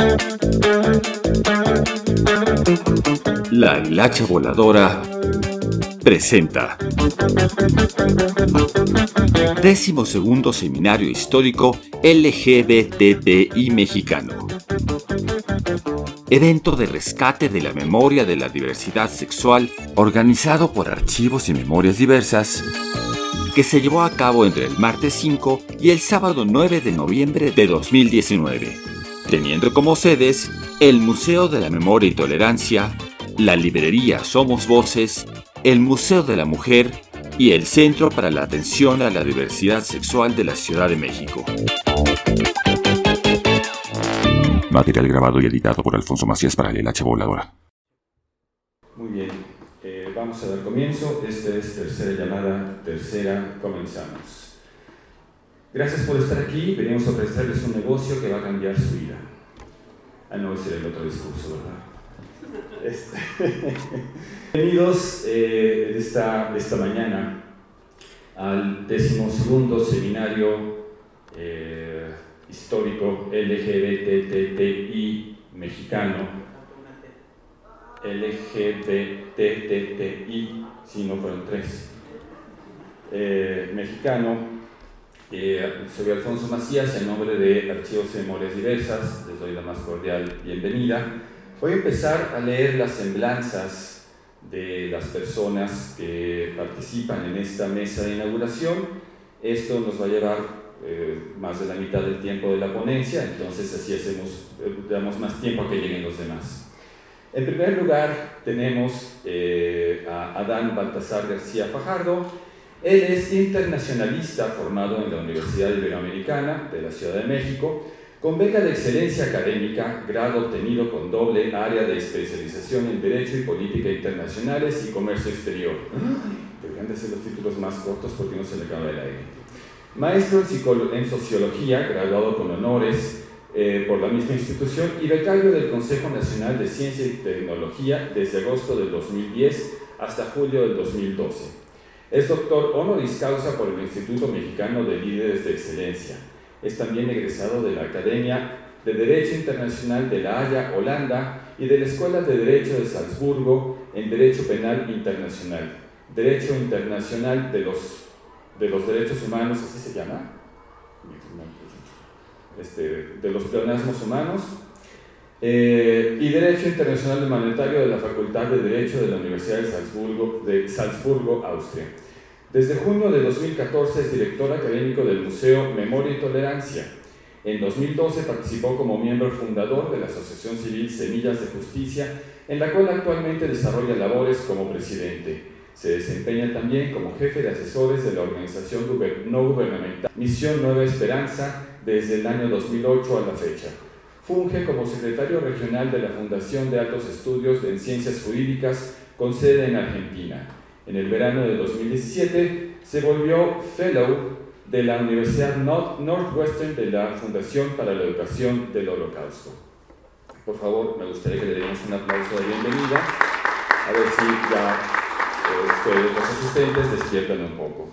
La Hilacha Voladora presenta 12º Seminario Histórico LGBTI Mexicano. Evento de rescate de la memoria de la diversidad sexual organizado por Archivos y Memorias Diversas, que se llevó a cabo entre el martes 5 y el sábado 9 de noviembre de 2019, teniendo como sedes el Museo de la Memoria y Tolerancia, la librería Somos Voces, el Museo de la Mujer y el Centro para la Atención a la Diversidad Sexual de la Ciudad de México. Material grabado y editado por Alfonso Macías para la Hilacha Voladora. Muy bien, vamos a dar comienzo. Esta es tercera llamada, comenzamos. Gracias por estar aquí. Venimos a ofrecerles un negocio que va a cambiar su vida. No, ese era el otro discurso, ¿verdad? Bienvenidos esta mañana al 12º Seminario Histórico LGBTI Mexicano. LGBTI, si no fueron 3. Mexicano. Soy Alfonso Macías, en nombre de Archivos y Memorias Diversas, les doy la más cordial bienvenida. Voy a empezar a leer las semblanzas de las personas que participan en esta mesa de inauguración. Esto nos va a llevar más de la mitad del tiempo de la ponencia, entonces así damos más tiempo a que lleguen los demás. En primer lugar tenemos a Adán Baltasar García Fajardo. Él es internacionalista formado en la Universidad Iberoamericana de la Ciudad de México, con beca de excelencia académica, grado obtenido con doble área de especialización en Derecho y Política Internacionales y Comercio Exterior. Deberían de ser los títulos más cortos porque no se le acaba el aire. Maestro en Sociología, graduado con honores por la misma institución y becario del Consejo Nacional de Ciencia y Tecnología desde agosto del 2010 hasta julio del 2012. Es doctor honoris causa por el Instituto Mexicano de Líderes de Excelencia. Es también egresado de la Academia de Derecho Internacional de La Haya, Holanda, y de la Escuela de Derecho de Salzburgo en Derecho Penal Internacional. Derecho Internacional de los Derechos Humanos, ¿así se llama? De los pleonasmos humanos. Y Derecho Internacional Humanitario de la Facultad de Derecho de la Universidad de Salzburgo, Austria. Desde junio de 2014 es director académico del Museo Memoria y Tolerancia. En 2012 participó como miembro fundador de la Asociación Civil Semillas de Justicia, en la cual actualmente desarrolla labores como presidente. Se desempeña también como jefe de asesores de la organización no gubernamental Misión Nueva Esperanza desde el año 2008 a la fecha. Funge como secretario regional de la Fundación de Altos Estudios en Ciencias Jurídicas con sede en Argentina. En el verano de 2017 se volvió Fellow de la Universidad Northwestern de la Fundación para la Educación del Holocausto. Por favor, me gustaría que le demos un aplauso de bienvenida. A ver si ya ustedes, los asistentes, despiertan un poco.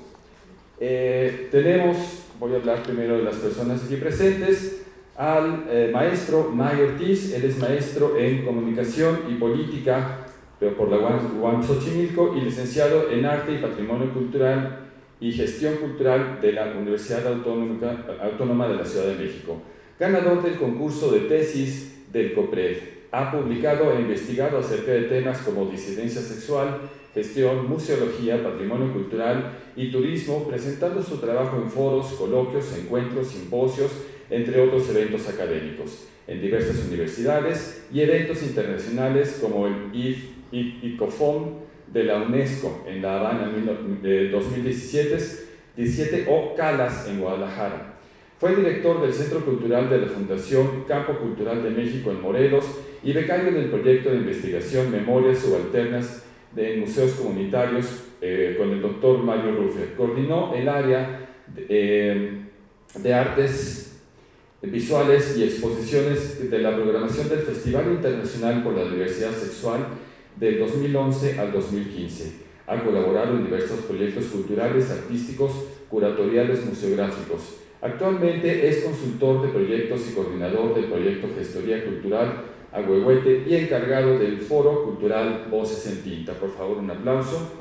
Voy a hablar primero de las personas aquí presentes, al maestro May Ortiz. Él es maestro en Comunicación y Política por la UAM Xochimilco y licenciado en Arte y Patrimonio Cultural y Gestión Cultural de la Universidad Autónoma de la Ciudad de México. Ganador del concurso de tesis del COPRED. Ha publicado e investigado acerca de temas como disidencia sexual, gestión, museología, patrimonio cultural y turismo, presentando su trabajo en foros, coloquios, encuentros, simposios, entre otros eventos académicos, en diversas universidades y eventos internacionales como el ICOFOM de la UNESCO en La Habana en 2017 o CALAS en Guadalajara. Fue director del Centro Cultural de la Fundación Campo Cultural de México en Morelos y becario del proyecto de investigación Memorias Subalternas en Museos Comunitarios con el doctor Mario Ruffer. Coordinó el área de artes visuales y exposiciones de la programación del Festival Internacional por la Diversidad Sexual del 2011 al 2015. Ha colaborado en diversos proyectos culturales, artísticos, curatoriales, museográficos. Actualmente es consultor de proyectos y coordinador del proyecto Gestoría Cultural Ahuehuete y encargado del Foro Cultural Voces en Tinta. Por favor, un aplauso.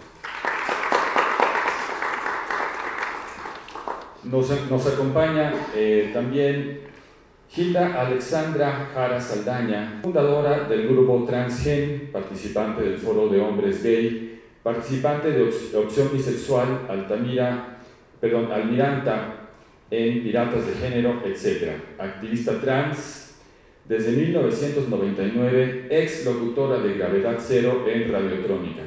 Nos acompaña también Gilda Alexandra Jara Saldaña, fundadora del grupo Transgen, participante del Foro de Hombres Gay, participante de Opción Bisexual, Almiranta en Piratas de Género, etc. Activista trans desde 1999, ex locutora de Gravedad Cero en Radiotrónica.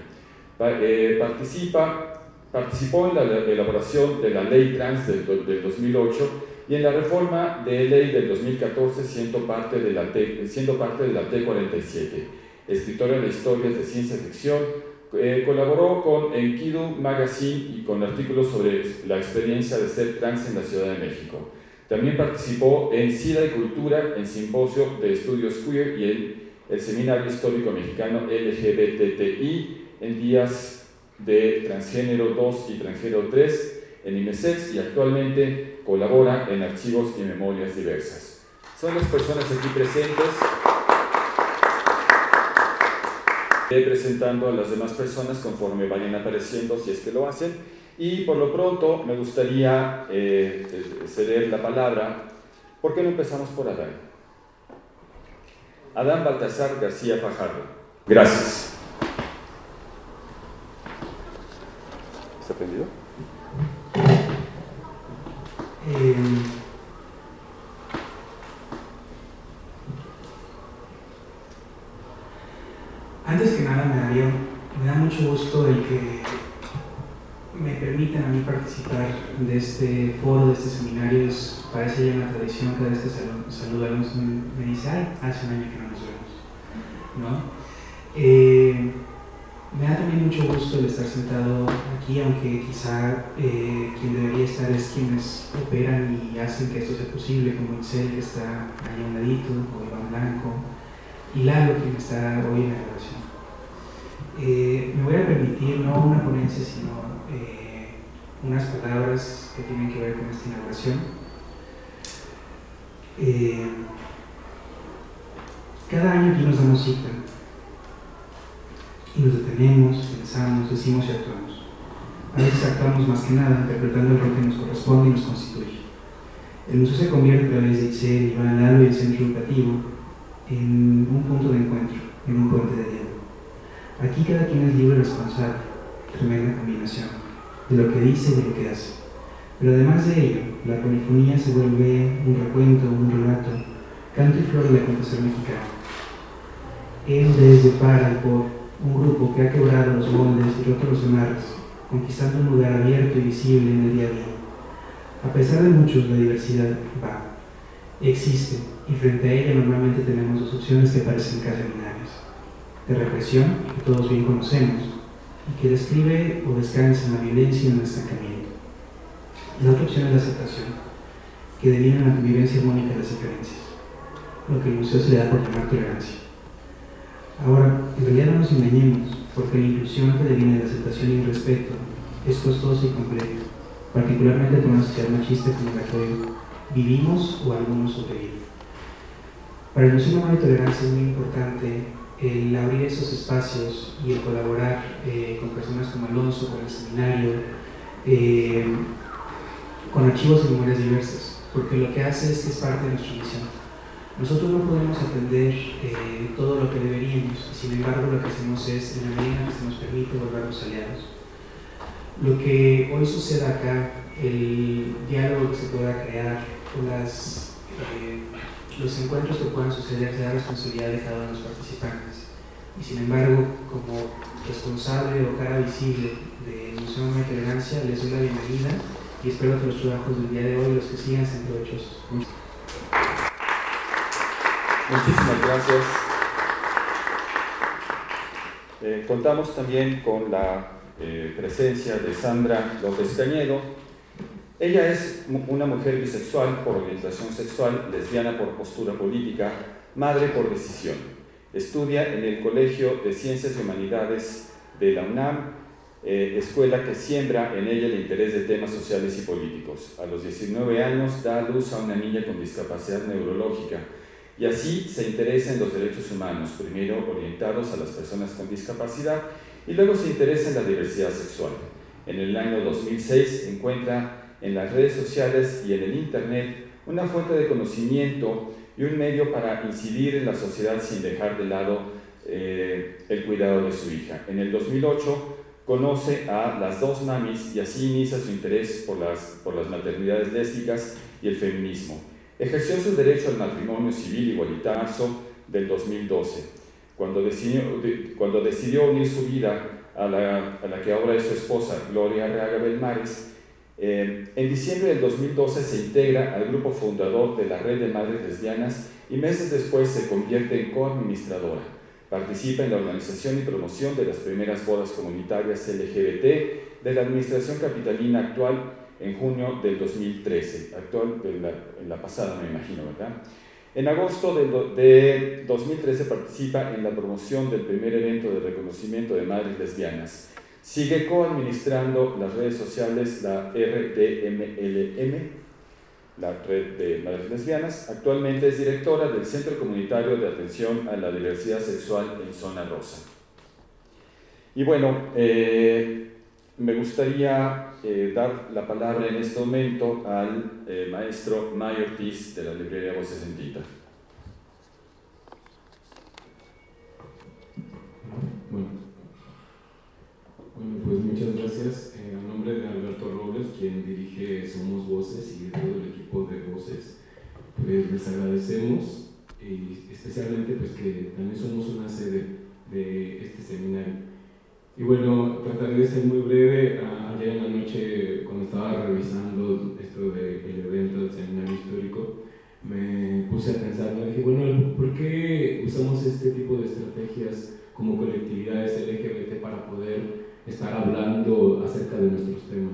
Participó en la elaboración de la Ley Trans del 2008 y en la reforma de ley del 2014, siendo parte de la T47. Escritora de historias de ciencia ficción, colaboró con Enkidu Magazine y con artículos sobre la experiencia de ser trans en la Ciudad de México. También participó en SIDA y Cultura, en Simposio de Estudios Queer y en el Seminario Histórico Mexicano LGBTI, en días de Transgénero 2 y Transgénero 3 en IMESEX, y actualmente colabora en Archivos y Memorias Diversas. Son las personas aquí presentes. Presentando a las demás personas conforme vayan apareciendo, si es que lo hacen, y por lo pronto me gustaría ceder la palabra. ¿Por qué no empezamos por Adán? Adán Baltasar García Fajardo. Gracias. ¿Está prendido? Antes que nada me da mucho gusto el que me permitan a mí participar de este foro, de este seminario. Parece ya una tradición, cada vez que saludamos me dice, hace un año que no nos vemos, ¿no? Me da también mucho gusto el estar sentado aquí, aunque quizá quien debería estar es quienes operan y hacen que esto sea posible, como Itzel, que está ahí a un ladito, o Iván Blanco, y Lalo, quien está hoy en la grabación. Me voy a permitir no una ponencia, sino unas palabras que tienen que ver con esta inauguración. Cada año aquí nos damos cita y nos detenemos, pensamos, decimos y actuamos. A veces actuamos más que nada interpretando el rol que nos corresponde y nos constituye. El museo se convierte a través de Itzel, Iván, Lalo y el centro educativo en un punto de encuentro, en un puente de diálogo. Aquí cada quien es libre y responsable, tremenda combinación, de lo que dice y de lo que hace. Pero además de ello, la polifonía se vuelve un recuento, un relato, canto y flor del acontecer mexicano. El desde para y por un grupo que ha quebrado los moldes y roto los amarres, conquistando un lugar abierto y visible en el día a día. A pesar de muchos, la diversidad va, existe, y frente a ella normalmente tenemos dos opciones que parecen casi binarias: de represión, que todos bien conocemos, y que describe o descansa en la violencia y en el estancamiento. Y la otra opción es la aceptación, que deviene en la convivencia armónica de las diferencias, lo que el museo se le da por llamar tolerancia. Ahora, en realidad no nos engañemos, porque la inclusión que deviene de la aceptación y el respeto es costosa y compleja, particularmente con una sociedad machista como la que hoy vivimos o algunos sobreviven. Para el Museo Humano de Tolerancia es muy importante el abrir esos espacios y el colaborar con personas como Alonso, con el seminario, con archivos y memorias diversas, porque lo que hace es que es parte de nuestra misión. Nosotros no podemos atender todo lo que deberíamos, sin embargo lo que hacemos es, en la medida que se nos permite, volvernos aliados. Lo que hoy suceda acá, el diálogo que se pueda crear, los encuentros que puedan suceder, será responsabilidad de cada uno de los participantes. Y sin embargo, como responsable o cara visible del Museo de Tolerancia, les doy la bienvenida y espero que los trabajos del día de hoy, los que sigan, sean provechosos. Muchísimas gracias. Contamos también con la presencia de Sandra López Cañedo. Ella es una mujer bisexual por orientación sexual, lesbiana por postura política, madre por decisión. Estudia en el Colegio de Ciencias y Humanidades de la UNAM escuela que siembra en ella el interés de temas sociales y políticos. A los 19 años da a luz a una niña con discapacidad neurológica y así se interesa en los derechos humanos, primero orientados a las personas con discapacidad y luego se interesa en la diversidad sexual. En el año 2006 encuentra en las redes sociales y en el Internet una fuente de conocimiento y un medio para incidir en la sociedad sin dejar de lado el cuidado de su hija. En el 2008 conoce a las dos mamis y así inicia su interés por las maternidades lésbicas y el feminismo. Ejerció su derecho al matrimonio civil igualitario en marzo del 2012, cuando decidió unir su vida a la que ahora es su esposa, Gloria Arriaga Belmares. En diciembre del 2012 se integra al grupo fundador de la Red de Madres Lesbianas y meses después se convierte en coadministradora. Participa en la organización y promoción de las primeras bodas comunitarias LGBT de la administración capitalina actual en junio del 2013, en la pasada me imagino, ¿verdad? En agosto de 2013 participa en la promoción del primer evento de reconocimiento de madres lesbianas. Sigue coadministrando las redes sociales, la RDMLM, la Red de Madres Lesbianas. Actualmente es directora del Centro Comunitario de Atención a la Diversidad Sexual en Zona Rosa. Y bueno, me gustaría dar la palabra en este momento al maestro May Ortiz de la librería Voces en Tinta. Bueno, pues muchas gracias. A nombre de Alberto Robles, quien dirige Somos Voces y de todo el equipo de Voces, pues les agradecemos y especialmente pues que también somos una sede de este seminario. Y bueno, trataré de ser muy breve. Ayer en la noche, cuando estaba revisando esto del evento del seminario histórico, me puse a pensar, me dije, bueno, ¿por qué usamos este tipo de estrategias como colectividades LGBT para poder estar hablando acerca de nuestros temas?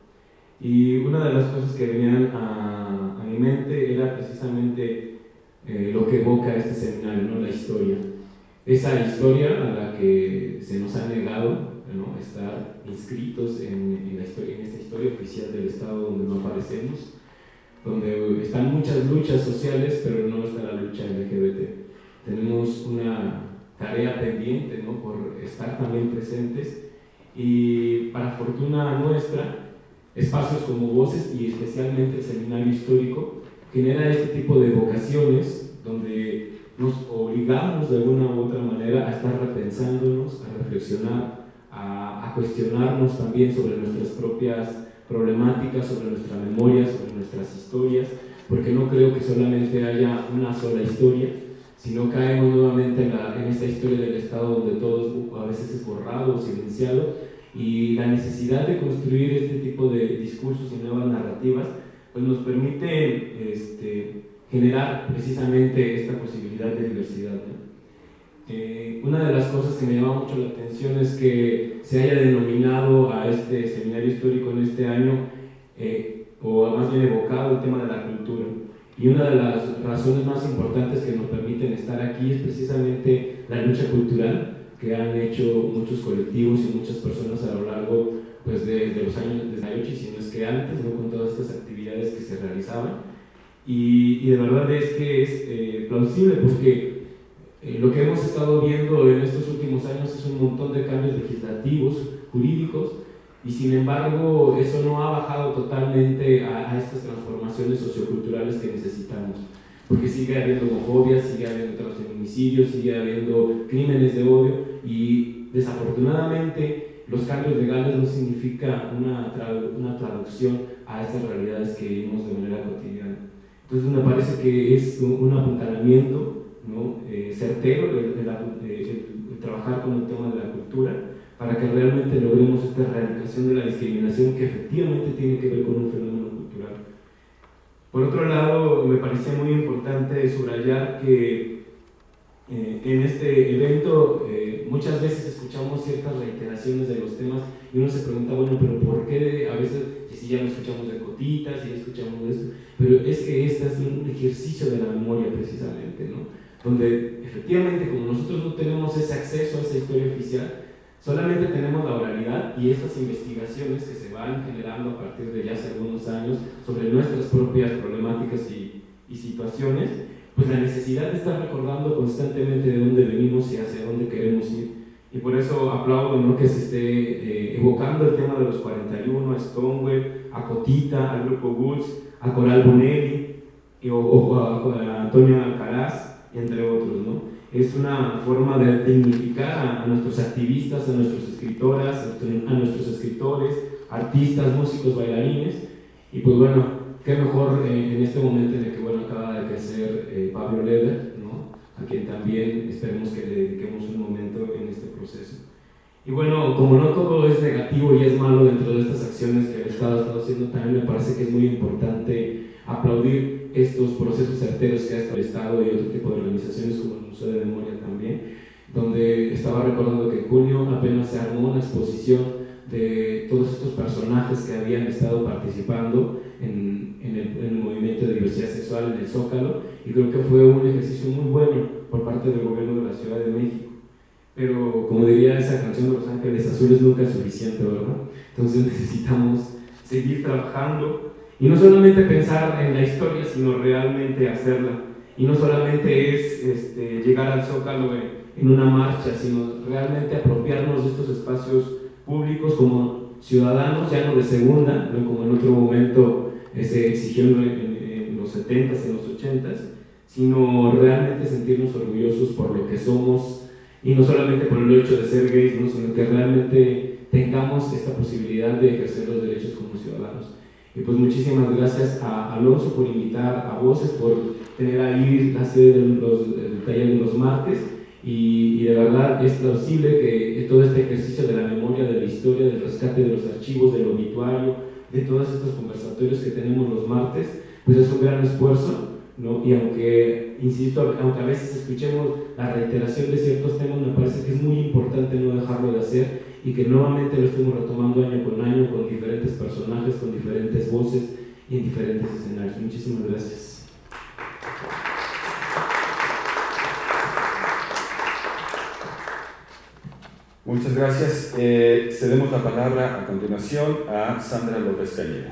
Y una de las cosas que venían a mi mente era precisamente lo que evoca este seminario, ¿no? La historia. Esa historia a la que se nos ha negado, ¿no?, estar inscritos en esta historia oficial del Estado donde no aparecemos, donde están muchas luchas sociales, pero no está la lucha LGBT. Tenemos una tarea pendiente, ¿no?, por estar también presentes, y para fortuna nuestra, espacios como Voces y especialmente el Seminario Histórico genera este tipo de vocaciones donde nos obligamos de alguna u otra manera a estar repensándonos, a reflexionar, a cuestionarnos también sobre nuestras propias problemáticas, sobre nuestra memoria, sobre nuestras historias, porque no creo que solamente haya una sola historia, sino caemos nuevamente en esta historia del Estado donde todo a veces es borrado o silenciado, y la necesidad de construir este tipo de discursos y nuevas narrativas pues nos permite generar precisamente esta posibilidad de diversidad, ¿no? Una de las cosas que me llama mucho la atención es que se haya denominado a este seminario histórico en este año, o más bien evocado el tema de la cultura. Y una de las razones más importantes que nos permiten estar aquí es precisamente la lucha cultural que han hecho muchos colectivos y muchas personas a lo largo pues, de los años de 98, y si no es que antes, ¿no?, con todas estas actividades que se realizaban. Y de verdad es que es plausible porque lo que hemos estado viendo en estos últimos años es un montón de cambios legislativos, jurídicos, y sin embargo eso no ha bajado totalmente a estas transformaciones socioculturales que necesitamos, porque sigue habiendo homofobia, sigue habiendo transfeminicidios, sigue habiendo crímenes de odio, y desafortunadamente los cambios legales no significan una traducción a estas realidades que vivimos de manera cotidiana. Entonces me parece que es un apuntalamiento, ¿no?, certero el trabajar con el tema de la cultura para que realmente logremos esta erradicación de la discriminación que efectivamente tiene que ver con un fenómeno cultural. Por otro lado, me parecía muy importante subrayar que en este evento muchas veces escuchamos ciertas reiteraciones de los temas y uno se pregunta, bueno, pero ¿por qué a veces, si ya no escuchamos de Cotitas, si ya escuchamos de esto? Pero es que este es un ejercicio de la memoria precisamente, ¿no?, donde efectivamente como nosotros no tenemos ese acceso a esa historia oficial, Solamente tenemos la oralidad y estas investigaciones que se van generando a partir de ya hace algunos años sobre nuestras propias problemáticas y situaciones, pues la necesidad de estar recordando constantemente de dónde venimos y hacia dónde queremos ir. Y por eso aplaudo, ¿no?, que se esté evocando el tema de los 41, a Stonewall, a Cotita, al Grupo Woods, a Coral Bonelli o a Antonio Alcaraz, entre otros, ¿no? Es una forma de dignificar a nuestros activistas, a nuestras escritoras, a nuestros escritores, artistas, músicos, bailarines. Y pues bueno, qué mejor en este momento en el que bueno, acaba de crecer Pablo Leder, ¿no?, a quien también esperemos que le dediquemos un momento en este proceso. Y bueno, como no todo es negativo y es malo dentro de estas acciones que el Estado ha estado haciendo, también me parece que es muy importante aplaudir estos procesos certeros que ha estado el Estado y otro tipo de organizaciones como el Museo de Memoria también, donde estaba recordando que en junio apenas se armó una exposición de todos estos personajes que habían estado participando en el movimiento de diversidad sexual en el Zócalo, y creo que fue un ejercicio muy bueno por parte del gobierno de la Ciudad de México. Pero como diría esa canción de Los Ángeles Azules, nunca es suficiente, ¿verdad? Entonces necesitamos seguir trabajando y no solamente pensar en la historia, sino realmente hacerla. Y no solamente es llegar al Zócalo en una marcha, sino realmente apropiarnos de estos espacios públicos como ciudadanos, ya no de segunda, ¿no?, como en otro momento se exigió en los 70s, en los 80s, sino realmente sentirnos orgullosos por lo que somos, y no solamente por el hecho de ser gays, ¿no?, sino que realmente tengamos esta posibilidad de ejercer los derechos como ciudadanos. Y pues muchísimas gracias a Alonso por invitar a Voces, por tener ahí la sede del taller de los martes, y de verdad es plausible que todo este ejercicio de la memoria, de la historia, del rescate de los archivos, del obituario, de todos estos conversatorios que tenemos los martes, pues es un gran esfuerzo, ¿no? Y aunque, insisto, aunque a veces escuchemos la reiteración de ciertos temas, me parece que es muy importante no dejarlo de hacer y que nuevamente lo estemos retomando año con año con diferentes personajes, con diferentes voces y en diferentes escenarios. Muchísimas gracias. Muchas gracias. Cedemos la palabra a continuación a Sandra López Cañedo.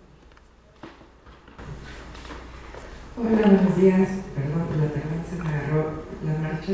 Hola, buenos días. Perdón por la tardanza, me agarró la marcha.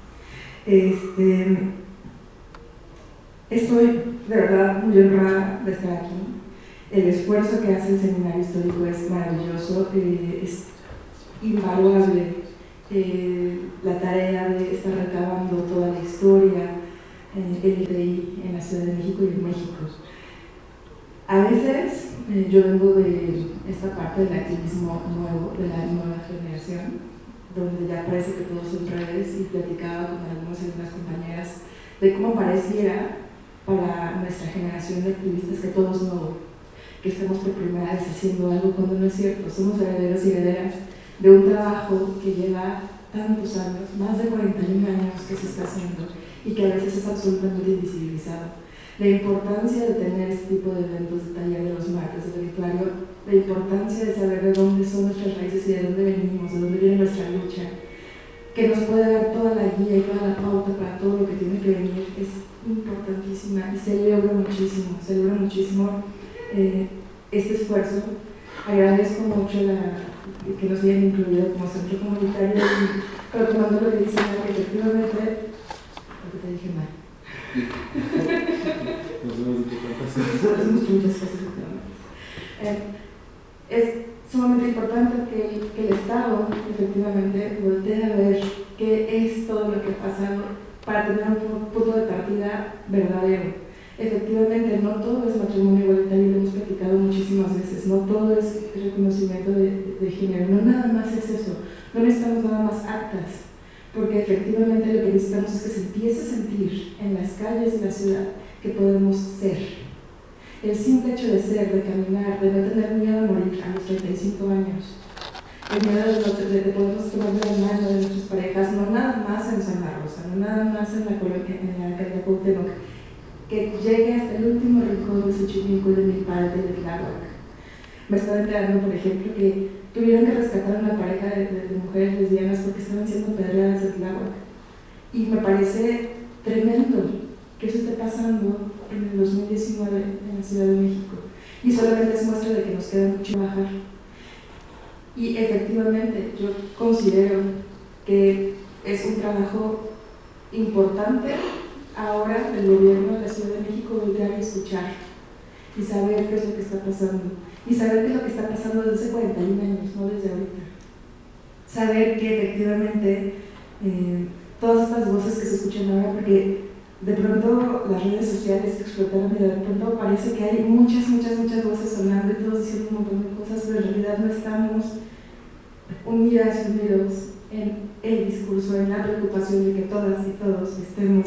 Estoy de verdad muy honrada de estar aquí. El esfuerzo que hace el Seminario Histórico es maravilloso, es invaluable. La tarea de estar recabando toda la historia LGTBI en la Ciudad de México y en México. A veces yo vengo de esta parte del activismo nuevo, de la nueva generación, donde ya parece que todos son redes, y platicaba con algunas y algunas compañeras de cómo pareciera para nuestra generación de activistas que todo es nuevo, que estamos por primera vez haciendo algo cuando no es cierto. Somos herederos y herederas de un trabajo que lleva tantos años, más de 41 años que se está haciendo y que a veces es absolutamente invisibilizado. La importancia de tener este tipo de eventos, de taller de los martes, del obituario, la importancia de saber de dónde son nuestras raíces y de dónde venimos, de dónde viene nuestra lucha, que nos puede dar toda la guía y toda la pauta para todo lo que tiene que venir, es importantísima y celebro muchísimo este esfuerzo. Agradezco mucho que nos hayan incluido como centro comunitario, pero tomando lo que dicen, que efectivamente, lo que te dije mal. Muchas cosas. Es sumamente importante que el Estado efectivamente voltee a ver qué es todo lo que ha pasado para tener un punto de partida verdadero. Efectivamente, no todo es matrimonio igualitario, lo hemos platicado muchísimas veces, no todo es reconocimiento de género, no nada más es eso, no necesitamos nada más actas, porque efectivamente lo que necesitamos es que se empiece a sentir en las calles de la ciudad que podemos ser. El simple hecho de ser, de caminar, de no tener miedo a morir a los 35 años, el miedo de podernos tomar de la mano de nuestras parejas, no nada más en Santa Rosa, no nada más en la colonia, en la alcaldía Cuauhtémoc, que llegue hasta el último rincón de Xochimilco y de Milpalta y de Tláhuac. Me estaba enterando, por ejemplo, que tuvieron que rescatar a una pareja de mujeres lesbianas porque estaban siendo apedreadas en Tláhuac. Y me parece tremendo que eso esté pasando en el 2019 en la Ciudad de México. Y solamente es muestra de que nos queda mucho bajar. Y efectivamente, yo considero que es un trabajo importante ahora del gobierno de la Ciudad de México voltear y escuchar y saber qué es lo que está pasando. Y saber qué es lo que está pasando desde hace 41 años, no desde ahorita. Saber que efectivamente todas estas voces que se escuchan ahora, porque de pronto las redes sociales explotaron y de pronto parece que hay muchas voces sonando y todos diciendo un montón de cosas, pero en realidad no estamos unidas y unidos en el discurso, en la preocupación de que todas y todos estemos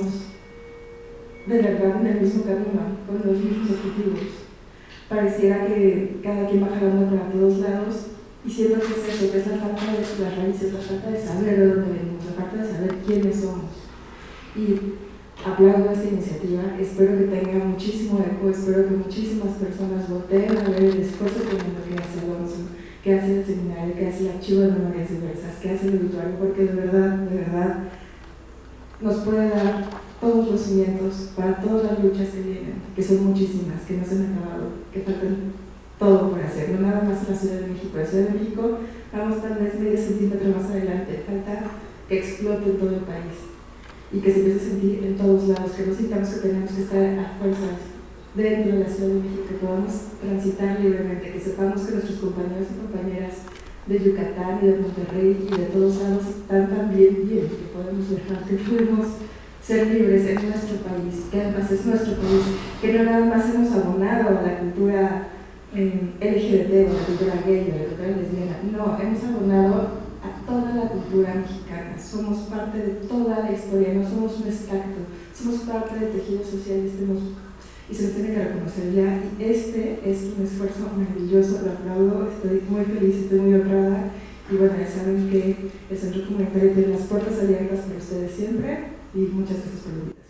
de verdad en el mismo camino, con los mismos objetivos. Pareciera que cada quien va jalando para todos lados y siento que es eso, que es la falta de las raíces, la falta de saber de dónde venimos, la falta de saber quiénes somos. Y aplaudo esta iniciativa, espero que tenga muchísimo eco, espero que muchísimas personas volteen a ver el esfuerzo tremendo que hace Alonso, que hace el seminario, que hace el archivo de memorias diversas, que hace el obituario, porque de verdad nos puede dar todos los cimientos para todas las luchas que vienen, que son muchísimas, que no se han acabado, que faltan todo por hacer, no nada más en la Ciudad de México. En la Ciudad de México vamos tal vez medio centímetro más adelante, falta que explote en todo el país y que se empiece a sentir en todos lados, que no sintamos que tenemos que estar a fuerzas dentro de la Ciudad de México, que podamos transitar libremente, que sepamos que nuestros compañeros y compañeras de Yucatán y de Monterrey y de todos lados están también bien, que podemos viajar, que podemos ser libres en nuestro país, que además es nuestro país, que no nada más hemos abonado a la cultura LGBT o a la cultura gay o a la cultura lesbiana, no, hemos abonado a toda la cultura mexicana, somos parte de toda la historia, no somos un extracto, somos parte del tejido social y se nos tiene que reconocer ya, y este es un esfuerzo maravilloso, lo aplaudo, estoy muy feliz, estoy muy honrada, y bueno, ya saben que el Centro Comunitario tiene las puertas abiertas para ustedes siempre, y muchas gracias por la invitación.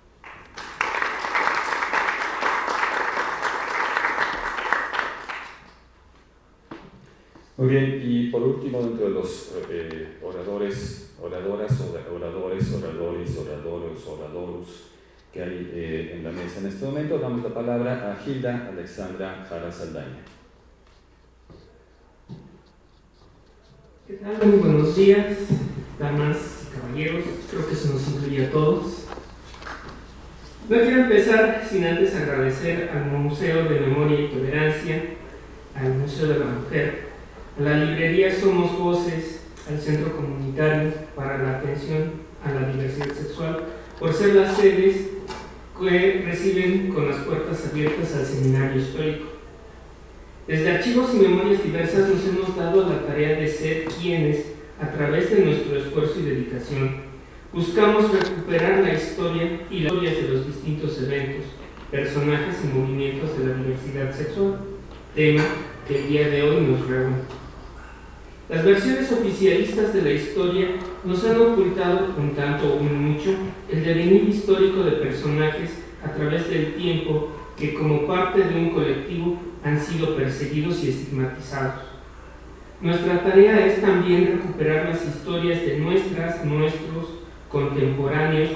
Muy bien, y por último, dentro de los oradores que hay en la mesa en este momento, damos la palabra a Hilda Alexandra Jara Saldaña. ¿Qué tal? Muy buenos días, damas y caballeros, creo que eso nos incluye a todos. No quiero empezar sin antes agradecer al Museo de Memoria y Tolerancia, al Museo de la Mujer, a la librería Somos Voces, al Centro Comunitario para la Atención a la Diversidad Sexual, por ser las sedes que reciben con las puertas abiertas al seminario histórico. Desde Archivos y Memorias Diversas nos hemos dado la tarea de ser quienes, a través de nuestro esfuerzo y dedicación, buscamos recuperar la historia y las historias de los distintos eventos, personajes y movimientos de la diversidad sexual, tema que el día de hoy nos reúne. Las versiones oficialistas de la historia nos han ocultado un tanto o un mucho el devenir histórico de personajes a través del tiempo que, como parte de un colectivo, han sido perseguidos y estigmatizados. Nuestra tarea es también recuperar las historias de nuestros contemporáneas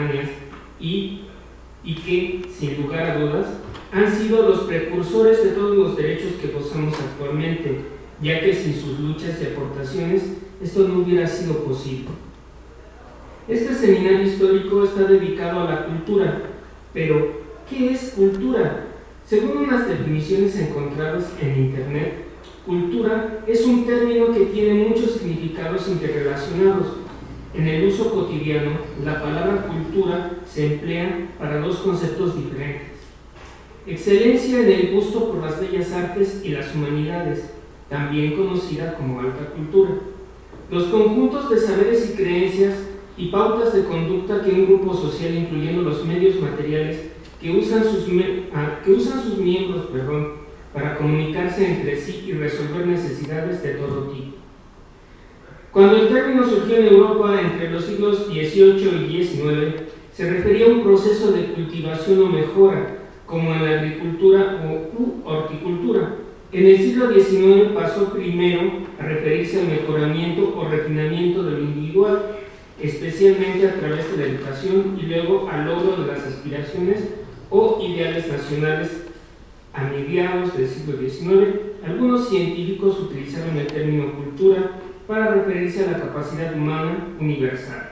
y que, sin lugar a dudas, han sido los precursores de todos los derechos que gozamos actualmente, ya que sin sus luchas y aportaciones esto no hubiera sido posible. Este seminario histórico está dedicado a la cultura, pero ¿qué es cultura? Según unas definiciones encontradas en Internet, cultura es un término que tiene muchos significados interrelacionados. En el uso cotidiano, la palabra cultura se emplea para dos conceptos diferentes: excelencia en el gusto por las bellas artes y las humanidades, también conocida como alta cultura. Los conjuntos de saberes y creencias y pautas de conducta que un grupo social, incluyendo los medios materiales que usan sus miembros para comunicarse entre sí y resolver necesidades de todo tipo. Cuando el término surgió en Europa entre los siglos XVIII y XIX, se refería a un proceso de cultivación o mejora, como en la agricultura o horticultura. En el siglo XIX pasó primero a referirse al mejoramiento o refinamiento de lo individual, especialmente a través de la educación y luego al logro de las aspiraciones o ideales nacionales a mediados del siglo XIX. Algunos científicos utilizaron el término cultura para referirse a la capacidad humana universal.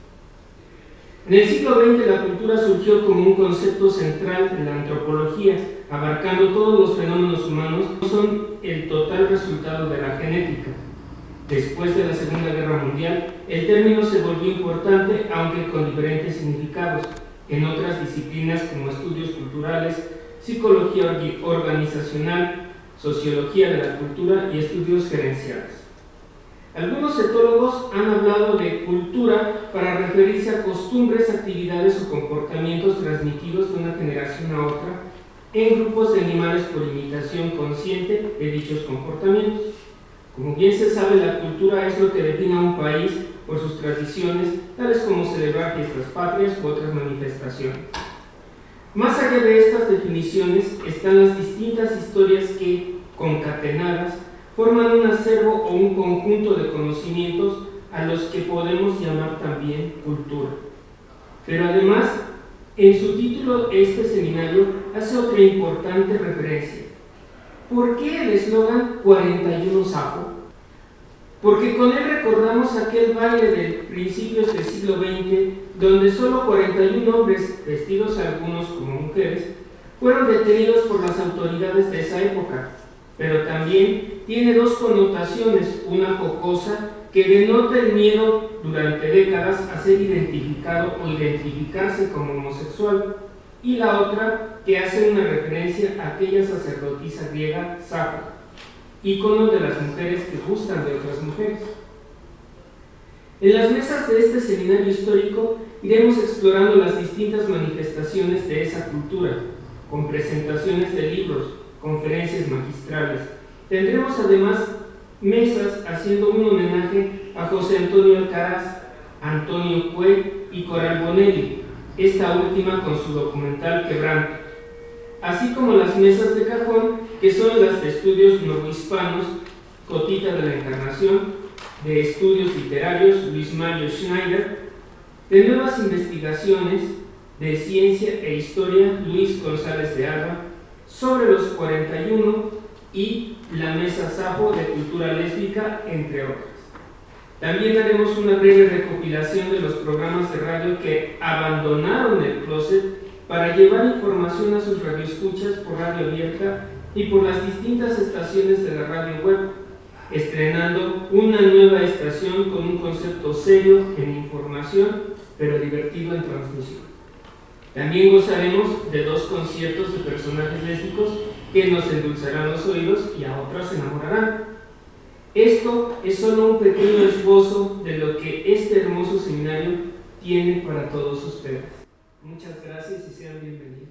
En el siglo XX la cultura surgió como un concepto central en la antropología, abarcando todos los fenómenos humanos que son el total resultado de la genética. Después de la Segunda Guerra Mundial, el término se volvió importante, aunque con diferentes significados, en otras disciplinas como estudios culturales, psicología organizacional, sociología de la cultura y estudios gerenciales. Algunos etólogos han hablado de cultura para referirse a costumbres, actividades o comportamientos transmitidos de una generación a otra en grupos de animales por imitación consciente de dichos comportamientos. Como bien se sabe, la cultura es lo que define a un país por sus tradiciones, tales como celebrar fiestas patrias u otras manifestaciones. Más allá de estas definiciones están las distintas historias que, concatenadas, forman un acervo o un conjunto de conocimientos a los que podemos llamar también cultura. Pero además, en su título, este seminario hace otra importante referencia. ¿Por qué el eslogan 41 Sappho? Porque con él recordamos aquel baile de principios del siglo XX, donde solo 41 hombres, vestidos algunos como mujeres, fueron detenidos por las autoridades de esa época. Pero también tiene dos connotaciones, una jocosa que denota el miedo durante décadas a ser identificado o identificarse como homosexual, y la otra que hace una referencia a aquella sacerdotisa griega Sappho, ícono de las mujeres que gustan de otras mujeres. En las mesas de este seminario histórico iremos explorando las distintas manifestaciones de esa cultura, con presentaciones de libros, conferencias magistrales. Tendremos además mesas haciendo un homenaje a José Antonio Alcaraz, Antonio Cue y Coral Bonelli, esta última con su documental Quebranto, así como las mesas de cajón, que son las de estudios novohispanos, Cotita de la Encarnación, de estudios literarios, Luis Mario Schneider, de nuevas investigaciones, de ciencia e historia, Luis González de Alba, sobre los 41 y la mesa Sappho de cultura lésbica, entre otras. También haremos una breve recopilación de los programas de radio que abandonaron el closet para llevar información a sus radioescuchas por radio abierta y por las distintas estaciones de la radio web, estrenando una nueva estación con un concepto serio en información, pero divertido en transmisión. También gozaremos de dos conciertos de personajes lésbicos que nos endulzarán los oídos y a otras se enamorarán. Esto es solo un pequeño esbozo de lo que este hermoso seminario tiene para todos ustedes. Muchas gracias y sean bienvenidos.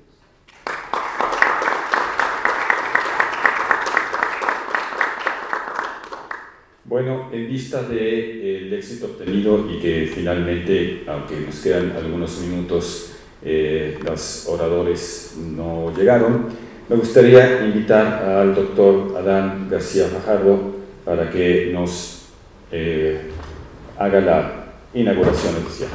Bueno, en vista del éxito obtenido y que finalmente, aunque nos quedan algunos minutos, los oradores no llegaron, me gustaría invitar al doctor Adán García Fajardo para que nos haga la inauguración oficial.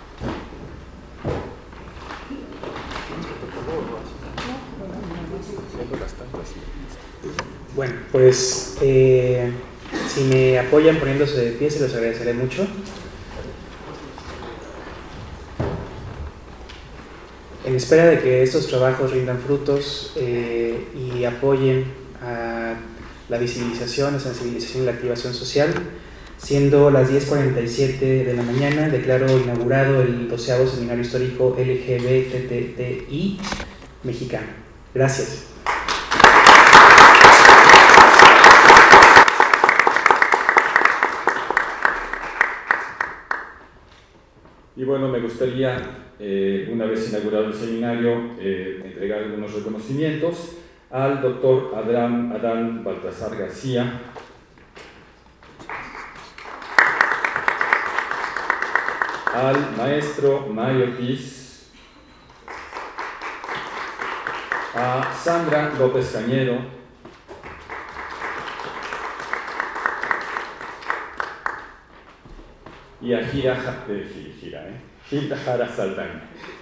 Bueno, pues si me apoyan poniéndose de pie, se los agradeceré mucho. En espera de que estos trabajos rindan frutos y apoyen a la visibilización, la sensibilización y la activación social, siendo las 10:47 de la mañana, declaro inaugurado el 12º Seminario Histórico LGBTTI mexicano. Gracias. Y bueno, me gustaría, una vez inaugurado el seminario, entregar algunos reconocimientos al doctor Adán Baltasar García, al maestro Mario Ortiz, a Sandra López Cañero, y a Hilda Jara Saldaña.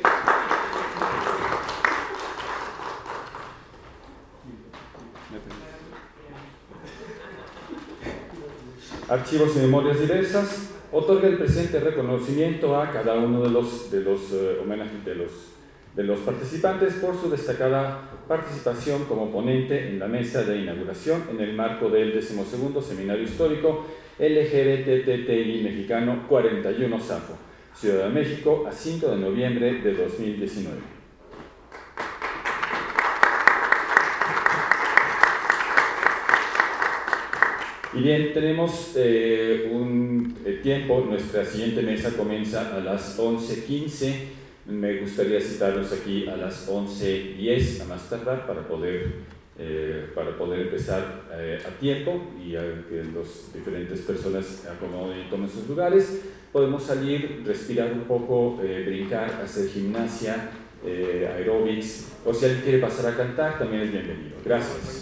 Archivos y Memorias Diversas otorga el presente reconocimiento a cada uno de los participantes por su destacada participación como ponente en la mesa de inauguración en el marco del 12º Seminario Histórico LGBTTI Mexicano 41 SAFO, Ciudad de México, a 5 de noviembre de 2019. Y bien, tenemos un tiempo. Nuestra siguiente mesa comienza a las 11:15. Me gustaría citarlos aquí a las 11:10 a más tardar para poder empezar a tiempo y a que las diferentes personas acomoden y tomen sus lugares. Podemos salir, respirar un poco, brincar, hacer gimnasia, aeróbics, o si alguien quiere pasar a cantar, también es bienvenido. Gracias.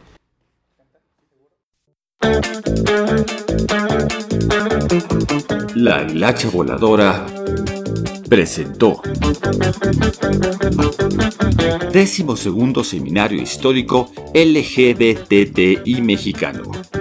La Hilacha Voladora presentó 12º Seminario Histórico LGBTI Mexicano,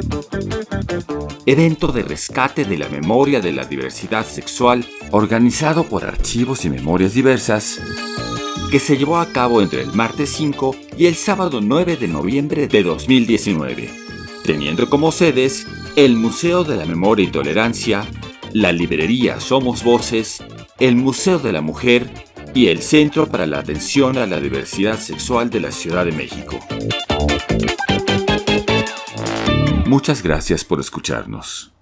evento de rescate de la memoria de la diversidad sexual organizado por Archivos y Memorias Diversas, que se llevó a cabo entre el martes 5 y el sábado 9 de noviembre de 2019, teniendo como sedes el Museo de la Memoria y Tolerancia, la librería Somos Voces, el Museo de la Mujer y el Centro para la Atención a la Diversidad Sexual de la Ciudad de México. Muchas gracias por escucharnos.